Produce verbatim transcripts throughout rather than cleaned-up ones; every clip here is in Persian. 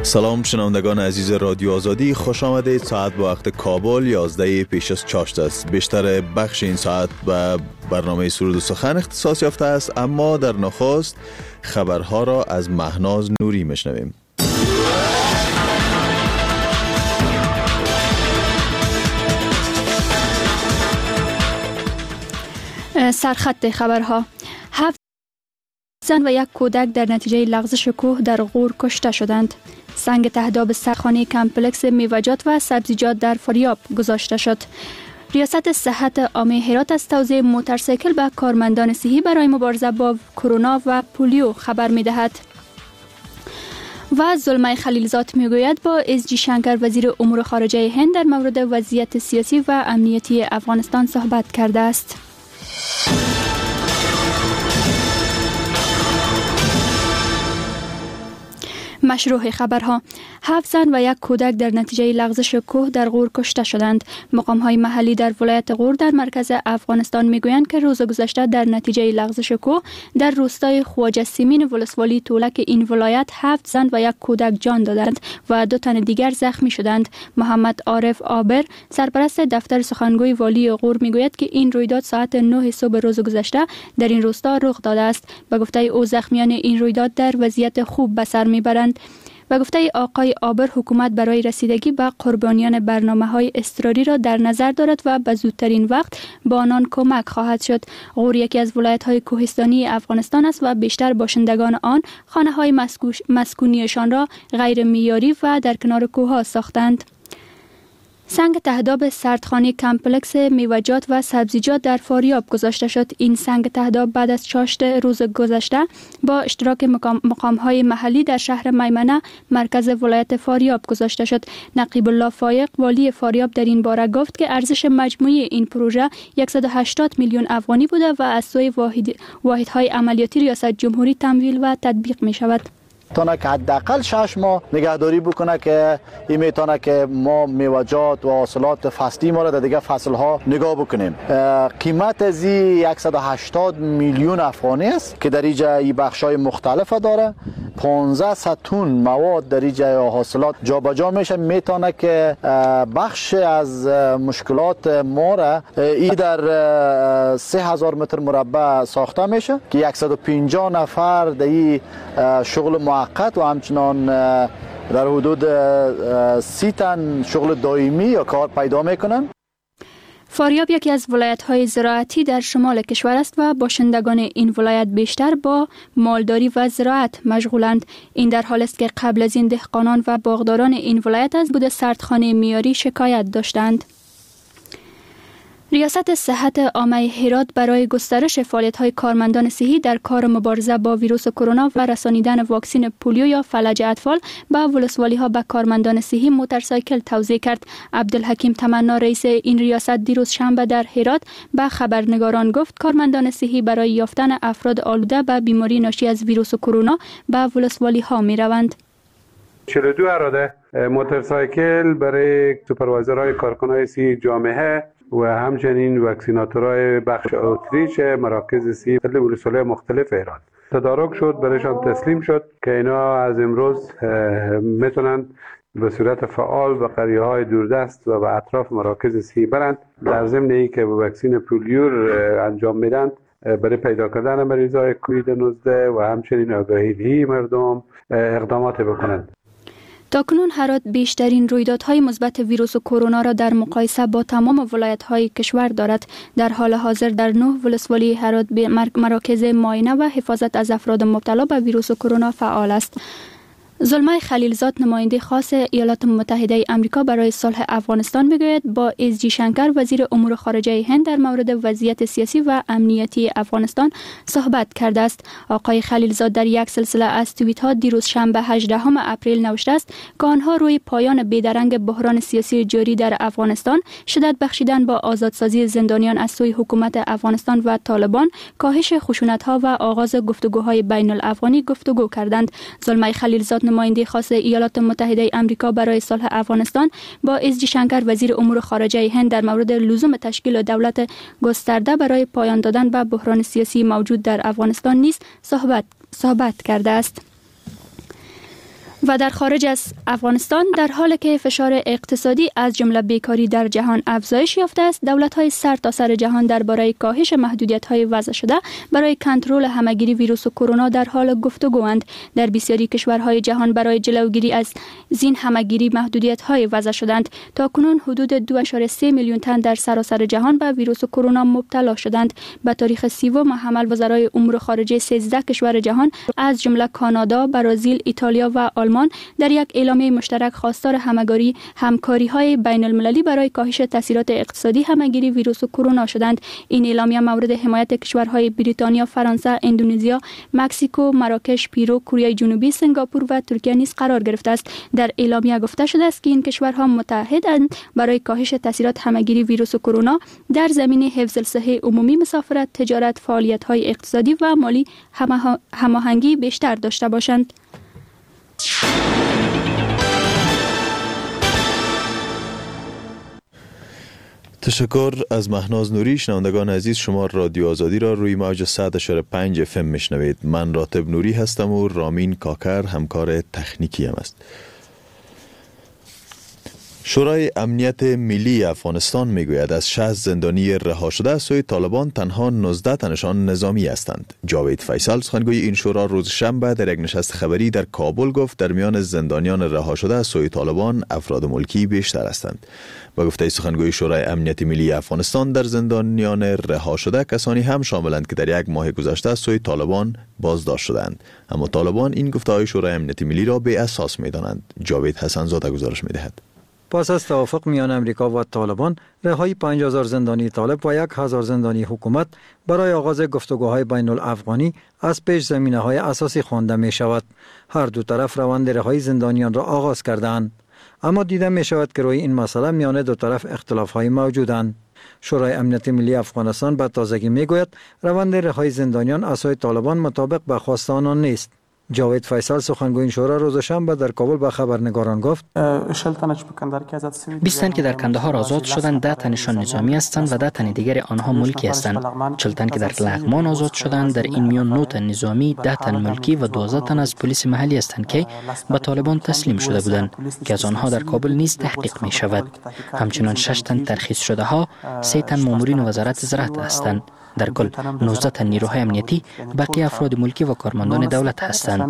سلام شنوندگان عزیز رادیو آزادی، خوش آمدید. ساعت با وقت کابل یازده پیش از چاشت است. بیشتر بخش این ساعت به برنامه سرود و سخن اختصاص یافته است، اما در نخست خبرها را از مهناز نوری میشنویم. سرخط خبرها: هفت زن و یک کودک در نتیجه لغزش کوه در غور کشته شدند. سنگ تهداب سرخانه کمپلکس میوه‌جات و سبزیجات در فاریاب گذاشته شد. ریاست صحت عامه هرات از توزیع موتورسیکل به کارمندان صحی برای مبارزه با کرونا و پولیو خبر می‌دهد. و زلمه خلیلزاد میگوید با اس جی شنکر وزیر امور خارجه هند در مورد وضعیت سیاسی و امنیتی افغانستان صحبت کرده است. مشروع خبرها: هفت زن و یک کودک در نتیجه لغزش کوه در غور کشته شدند. مقام‌های محلی در ولایت غور در مرکز افغانستان میگویند که روز گذشته در نتیجه لغزش کوه در روستای خواجه سیمین ولسوالی تولک این ولایت هفت زن و یک کودک جان دادند و دو تن دیگر زخمی شدند. محمد عارف آبر، سرپرست دفتر سخنگوی والی غور میگوید که این رویداد ساعت نه صبح روز گذشته در این روستا رخ داده است. به گفته او زخمیان این رویداد در وضعیت خوب به سر میبرند. و گفته آقای آبر حکومت برای رسیدگی به قربانیان برنامه‌های اضطراری را در نظر دارد و به زودترین وقت به آنان کمک خواهد شد. غور یکی از ولایت‌های کوهستانی افغانستان است و بیشتر باشندگان آن خانه‌های مسکونیشان را غیر معیاری و در کنار کوه‌ها ساختند. سنگ تهداب سردخانه کمپلکس میوه‌جات و سبزیجات در فاریاب گذاشته شد. این سنگ تهداب بعد از چاشت روز گذشته با اشتراک مقام مقام‌های محلی در شهر میمنه مرکز ولایت فاریاب گذاشته شد. نقیب الله فایق والی فاریاب در این باره گفت که ارزش مجموعی این پروژه صد و هشتاد میلیون افغانی بوده و از سوی واحد واحدهای عملیاتی ریاست جمهوری تمویل و تطبیق می شود. تونه که حداقل شش ماه نگهداری بکنه که این میتونه که ما میوه‌جات و حاصلات فصلی ما را در دیگه فصل ها نگاه بکنیم. قیمت از صد و هشتاد میلیون افغانی است که در اینجا این بخش‌های مختلف داره. پانزده تن مواد در اینجا حاصلات جابجا میشه، میتونه که بخش از مشکلات ما را این در سه هزار متر مربع ساخته میشه که صد و پنجاه نفر در این شغل موقت و همچنان در حدود سی تن شغل دائمی یا کار پیدا میکنن. فاریاب یکی از ولایت‌های زراعتی در شمال کشور است و باشندگان این ولایت بیشتر با مالداری و زراعت مشغولند. این در حالی است که قبل از این دهقانان و باغداران این ولایت از بود سردخانه معیاری شکایت داشتند. ریاست صحت عامه هرات برای گسترش فعالیت‌های کارمندان صحی در کار مبارزه با ویروس کرونا و رسانیدن واکسن پولیو یا فلج اطفال به ولسوالی‌ها به کارمندان صحی موتورسیکل توزیع کرد. عبدالحکیم تمنا رئیس این ریاست دیروز شنبه در هرات به خبرنگاران گفت کارمندان صحی برای یافتن افراد آلوده به بیماری ناشی از ویروس کرونا به ولسوالی‌ها می‌روند. چهل و دو اراده موتورسیکل برای سوپروایزرهای کارکنان صحی جامعه و همچنین واکسیناتورهای بخش اوتریچ مراکز صحی در ولسوالی مختلف ایران تدارک شد، برایشان تسلیم شد که اینا از امروز میتونن به صورت فعال به قریه های دوردست و به اطراف مراکز صحی برند. در ضمن ای که واکسین پولیو انجام میدن برای پیدا کردن مریضای کووید نوزده و همچنین آگاهی مردم اقدامات بکنند. تاکنون هرات بیشترین رویدادهای مثبت ویروس کرونا را در مقایسه با تمام ولایت‌های کشور دارد. در حال حاضر در نه ولسوالی هرات مراکز معاینه و حفاظت از افراد مبتلا به ویروس کرونا فعال است. زلمه خلیلزاد نماینده خاص ایالات متحده آمریکا برای صلح افغانستان میگوید با اس جی شنکر وزیر امور خارجه هند در مورد وضعیت سیاسی و امنیتی افغانستان صحبت کرده است. آقای خلیلزاد در یک سلسله از توییت ها دیروز شنبه هجدهم اپریل نوشته است که آنها روی پایان بیدرنگ بحران سیاسی جاری در افغانستان، شدت بخشیدن با آزادسازی زندانیان از سوی حکومت افغانستان و طالبان، کاهش خشونت ها و آغاز گفتگوهای بین الافغانی گفتگو کردند. زلمه خلیلزاد نماینده خاص ایالات متحده آمریکا برای صلح افغانستان با اس جی شنکر وزیر امور خارجه هند در مورد لزوم تشکیل دولت گسترده برای پایان دادن به بحران سیاسی موجود در افغانستان نیز صحبت صحبت کرده است. و در خارج از افغانستان در حالی که فشار اقتصادی از جمله بیکاری در جهان افزایش یافته است، دولت‌های سرتاسر جهان درباره کاهش محدودیت‌های وضع شده برای کنترل همه‌گیری ویروس کرونا در حال گفتگواند. در بسیاری کشورهای جهان برای جلوگیری از زین همه‌گیری محدودیت‌های وضع شدند. تاکنون حدود دو ممیز سه میلیون تن در سراسر جهان به ویروس کرونا مبتلا شدند. به تاریخ سوم حمل وزرای امور خارجه سیزده کشور جهان از جمله کانادا، برزیل، ایتالیا و آلمان در یک اعلامیه مشترک خواستار همکاری همکاری‌های بین‌المللی برای کاهش تاثیرات اقتصادی همه‌گیری ویروس کرونا شدند. این اعلامیه مورد حمایت کشورهای بریتانیا، فرانسه، اندونزیا، مکزیکو، مراکش، پیرو، کره جنوبی، سنگاپور و ترکیه نیز قرار گرفته است. در اعلامیه گفته شده است که این کشورها متحدند برای کاهش تاثیرات همه‌گیری ویروس کرونا در زمینه حفظ الصحه عمومی، مسافرت، تجارت، فعالیت‌های اقتصادی و مالی هماهنگی بیشتر داشته باشند. تشکر از مهناز نوری. شنوندگان عزیز، شما رادیو آزادی را روی موج صد و پنج اف ام میشنوید. من راتب نوری هستم و رامین کاکر همکار تکنیکی هم است. شورای امنیت ملی افغانستان میگوید از شصت زندانی رها شده از سوی طالبان تنها نوزده تنشان نظامی هستند. جاوید فیصل، سخنگوی این شورا، روز شنبه در یک نشست خبری در کابل گفت در میان زندانیان رها شده از سوی طالبان افراد ملکی بیشتر هستند. با گفته سخنگوی شورای امنیت ملی افغانستان، در زندانیان رها شده کسانی هم شاملند که در یک ماه گذشته از سوی طالبان بازداشت شدند، اما طالبان این گفته‌های شورای امنیت ملی را بی اساس می‌دانند. جاوید حسن‌زاده گزارش می‌دهد. پس از توافق میان امریکا و طالبان، رهایی پنج هزار زندانی طالب و یک هزار زندانی حکومت برای آغاز گفتگوهای بین الافغانی از پیش زمینه‌های اساسی خوانده می شود. هر دو طرف روند رهایی زندانیان را آغاز کردند، اما دیده می شود که روی این مسئله میان دو طرف اختلاف‌های موجودند. شورای امنیت ملی افغانستان به تازگی می گوید روند رهایی زندانیان از سوی طالبان مطابق به خواست آنان نیست. جاوید فیصل، سخنگوی این شورا، روز شنبه در کابل به خبرنگاران گفت بیست تن که در کندهار آزاد شدند، ده تنشان نظامی هستند و ده تن دیگر آنها ملکی هستند. چهل تن که در لغمان آزاد شدند، در این میان نه تن نظامی، ده تن ملکی و دوازده تن از پلیس محلی هستند که به طالبان تسلیم شده بودند که از آنها در کابل نیز تحقیق می شود. همچنان شش تن ترخیص شده ها، سه تن مامورین وزارت زراعت هستند. در کل نوزده تن نیروهای امنیتی، بقیه افراد ملکی و کارمندان دولت هستند.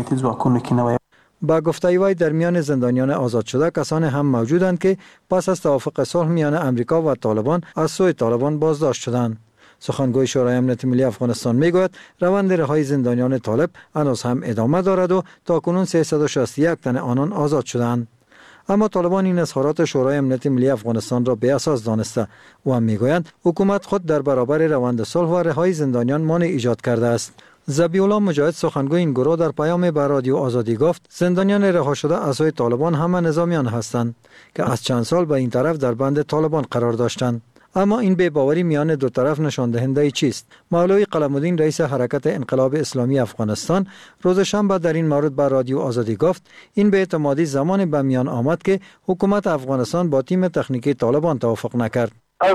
با گفته وی در میان زندانیان آزاد شده کسانی هم موجودند که پس از توافق صلح میان امریکا و طالبان از سوی طالبان بازداشت شدند. سخنگوی شورای امنیت ملی افغانستان میگوید روند رهایی زندانیان طالب هنوز هم ادامه دارد و تاکنون سیصد و شصت و یک تن آنان آزاد شدند. اما طالبان این اظهارات شورای امنیت ملی افغانستان را بی اساس دانسته و هم میگویند حکومت خود در برابر روند صلح و رهایی زندانیان مانع ایجاد کرده است. ذبیح‌الله مجاهد، سخنگوی این گروه، در پیام به رادیو آزادی گفت زندانیان رها شده از سوی طالبان همه نظامیان هستند که از چند سال به این طرف در بند طالبان قرار داشتند. اما این بی‌باوری میان دو طرف نشان دهنده چیست؟ مولوی قلم‌الدین، رئیس حرکت انقلاب اسلامی افغانستان، روز شنبه در این مورد به رادیو آزادی گفت این بی‌اعتمادی زمان به میان آمد که حکومت افغانستان با تیم تکنیکی طالبان توافق نکرد.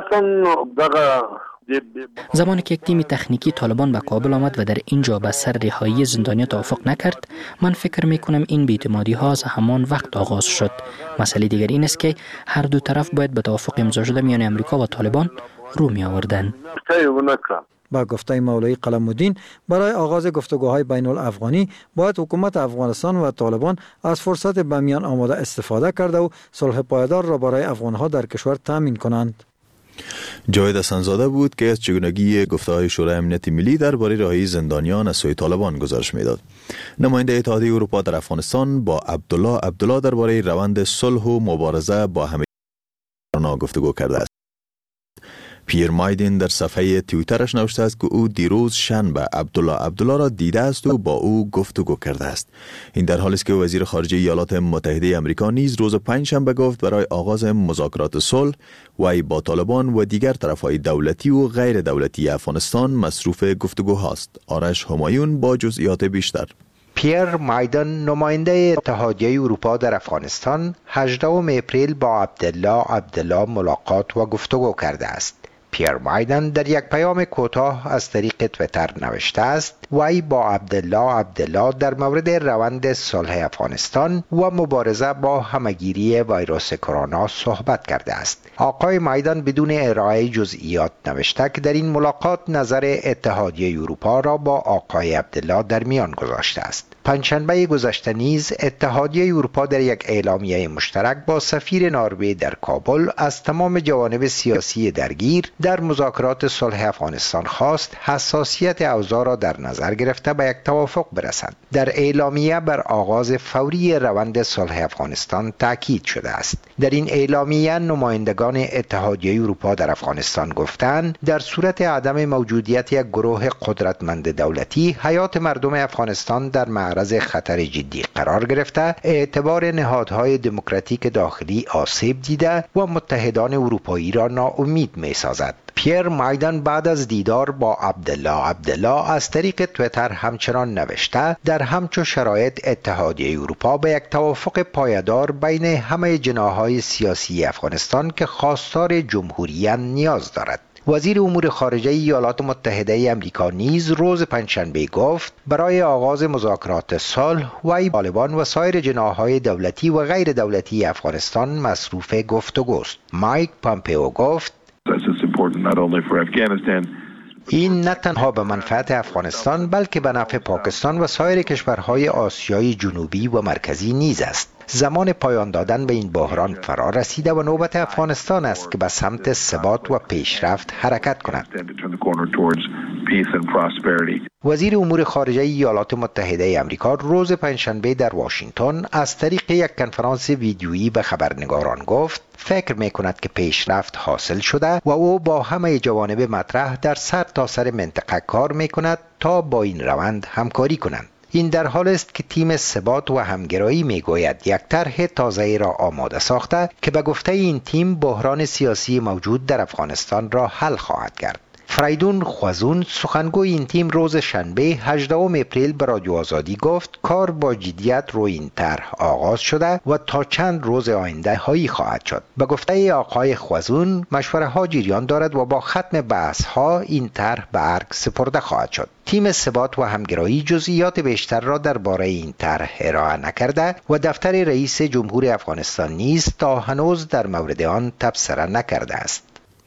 زمانی که یک تیم تکنیکی طالبان به کابل آمد و در اینجا به سر رهایی زندانیان توافق نکرد، من فکر می کنم این بی‌اعتمادی ها از همان وقت آغاز شد. مسئله دیگر این است که هر دو طرف باید به توافق امضا شده میان امریکا و طالبان رو می آوردند. با گفته مولوی قلم‌الدین، برای آغاز گفتگوهای بین الافغانی باید حکومت افغانستان و طالبان از فرصت به میان آمده استفاده کرده و صلح پایدار را برای افغانها در کشور تامین کنند. جاوید حسن‌زاده بود که از چگونگی گفته‌های شورای امنیت ملی درباره رهایی زندانیان از سوی طالبان گزارش می‌داد. نماینده اتحادیه اروپا در افغانستان با عبدالله عبدالله درباره روند صلح و مبارزه با همه گفتگو کرده است. پیر مایدین در صفحه توییترش نوشته است که او دیروز شنبه عبدالله عبدالله را دیده است و با او گفتگو کرده است. این در حالی است که وزیر خارجه ایالات متحده آمریکا نیز روز پنجشنبه گفت برای آغاز مذاکرات صلح وی با طالبان و دیگر طرفهای دولتی و غیر دولتی افغانستان مصروف گفتگو هاست. آرش همایون با جزئیات بیشتر. پیر مایدن، نماینده اتحادیه اروپا در افغانستان، هجدهم اپریل با عبدالله عبدالله ملاقات و گفتگو کرده است. پیر مایدن در یک پیام کوتاه از طریق تویتر نوشته است: وی با عبدالله عبدالله در مورد روند صلح افغانستان و مبارزه با همگیری ویروس کرونا صحبت کرده است. آقای مایدن بدون ارائه جزئیات نوشته که در این ملاقات نظر اتحادیه اروپا را با آقای عبدالله در میان گذاشته است. پنجشنبه گذشته نیز اتحادیه اروپا در یک اعلامیه مشترک با سفیر نروژ در کابل از تمام جوانب سیاسی درگیر در مذاکرات صلح افغانستان خواست حساسیت اوضاع را در نظر گرفته به یک توافق برسند. در اعلامیه بر آغاز فوری روند صلح افغانستان تاکید شده است. در این اعلامیه نمایندگان اتحادیه اروپا در افغانستان گفتند در صورت عدم موجودیت یک گروه قدرتمند دولتی، حیات مردم افغانستان در معرض خطر جدی قرار گرفته، اعتبار نهادهای دموکراتیک داخلی آسیب دیده و متحدان اروپایی را ناامید می سازد. پیر مایدن بعد از دیدار با عبدالله عبدالله از طریق تویتر همچنان نوشته: در همچو شرایط اتحادیه اروپا به یک توافق پایدار بین همه جناح‌های سیاسی افغانستان که خواستار جمهوریت نیاز دارد. وزیر امور خارجه ایالات متحده آمریکا نیز روز پنجشنبه گفت برای آغاز مذاکرات صلح وی طالبان و سایر جناح‌های دولتی و غیر دولتی افغانستان مصروف گفتگوست. مایک پامپئو گفت: این نه تنها به منفعت افغانستان بلکه به نفع پاکستان و سایر کشورهای آسیای جنوبی و مرکزی نیز است. زمان پایان دادن به این بحران فرا رسیده و نوبت افغانستان است که به سمت ثبات و پیشرفت حرکت کند. وزیر امور خارجه ایالات متحده آمریکا روز پنجشنبه در واشنگتن از طریق یک کنفرانس ویدیویی به خبرنگاران گفت فکر می‌کند که پیشرفت حاصل شده و او با همه جوانب مطرح در سر تا سر منطقه کار می‌کند تا با این روند همکاری کنند. این در حال است که تیم ثبات و همگرایی میگوید یک طرح تازه‌ای را آماده ساخته که به گفته این تیم بحران سیاسی موجود در افغانستان را حل خواهد کرد. فریدون خوازون سخنگوی این تیم روز شنبه هجدهم اپریل به رادیو آزادی گفت کار با جدیت روی این طرح آغاز شده و تا چند روز آینده هایی خواهد شد. به گفته آقای خوازون مشوره ها جریان دارد و با ختم بحث ها این طرح به ارگ سپرده خواهد شد. تیم ثبات و همگرایی جزئیات بیشتر را درباره این طرح ارائه نکرده و دفتر رئیس جمهور افغانستان نیز تا هنوز در مورد آن تبصره نکرده است.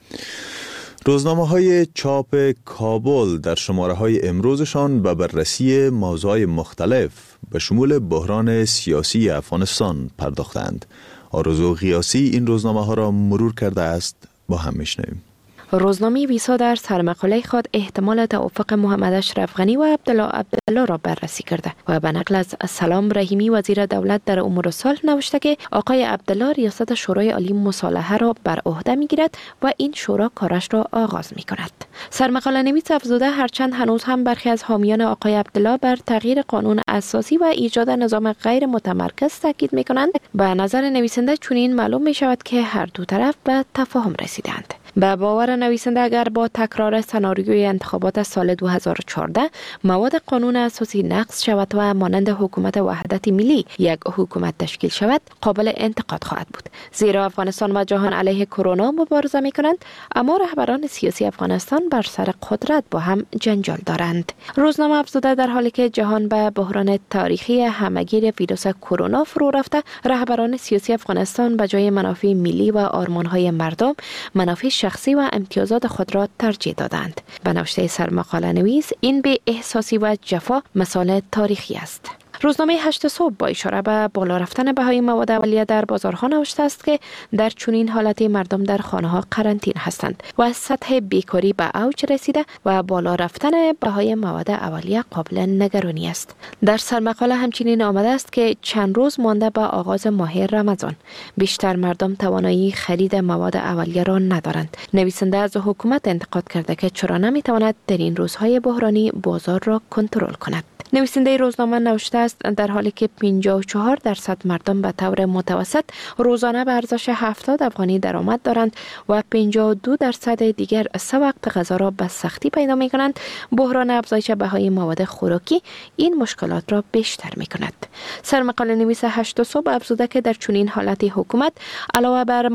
روزنامه های چاپ کابل در شماره های امروزشان به بررسی موضوعات مختلف به شمول بحران سیاسی افغانستان پرداختند. آرزو غیاسی این روزنامه ها را مرور کرده است، با هم میشنویم. روزنامه ویسا در سرمقاله خود احتمال توافق محمد اشرف غنی و عبدالله عبدالله را بررسی کرده و به نقل از سلام رحیمی وزیر دولت در امور صلح نوشته که آقای عبدالله ریاست شورای عالی مصالحه را بر عهده میگیرد و این شورا کارش را آغاز می کند. سرمقاله نویس افزوده هرچند هنوز هم برخی از حامیان آقای عبدالله بر تغییر قانون اساسی و ایجاد نظام غیر متمرکز تاکید می کنند، به نظر نویسنده چنین معلوم می شود که هر دو طرف به تفاهم رسیدند. به باور نویسنده اگر با تکرار سناریوی انتخابات سال دو هزار و چهارده مواد قانون اساسی نقض شود و مانند حکومت وحدت ملی یک حکومت تشکیل شود قابل انتقاد خواهد بود، زیرا افغانستان و جهان علیه کرونا مبارزه می کنند اما رهبران سیاسی افغانستان بر سر قدرت با هم جنجال دارند. روزنامه افزوده در حالی که جهان به بحران تاریخی همگیر ویروس کرونا فرو رفته، رهبران سیاسی افغانستان به جای منافع ملی و آرمان‌های مردم منافع شخصی و امتیازات خود را ترجیح دادند. به نوشته سرمقاله نویس این به احساسی و جفا مثال تاریخی است. روزنامه هشت صبح با اشاره به بالا رفتن بهای مواد اولیه در بازارها نوشته است که در چنین حالتی مردم در خانه‌ها قرنطینه هستند و سطح بیکاری به اوج رسیده و بالا رفتن بهای مواد اولیه قابل نگرانی است. در سرمقاله همچنین آمده است که چند روز مانده به آغاز ماه رمضان، بیشتر مردم توانایی خرید مواد اولیه را ندارند. نویسنده از حکومت انتقاد کرده که چرا نمیتواند در این روزهای بحرانی بازار را کنترل کند. نویسنده روزنامه نوشته است در حالی که پنجاه و چهار درصد مردم به طور متوسط روزانه به ارزش هفتاد افغانی درآمد دارند و پنجاه و دو درصد دیگر سه وقت غذا را به سختی پیدا می کنند، بحران افزایش بهای مواد خوراکی این مشکلات را بیشتر می کند. سرمقاله نویس هشت صبح افزوده که در چنین حالتی حکومت علاوه بر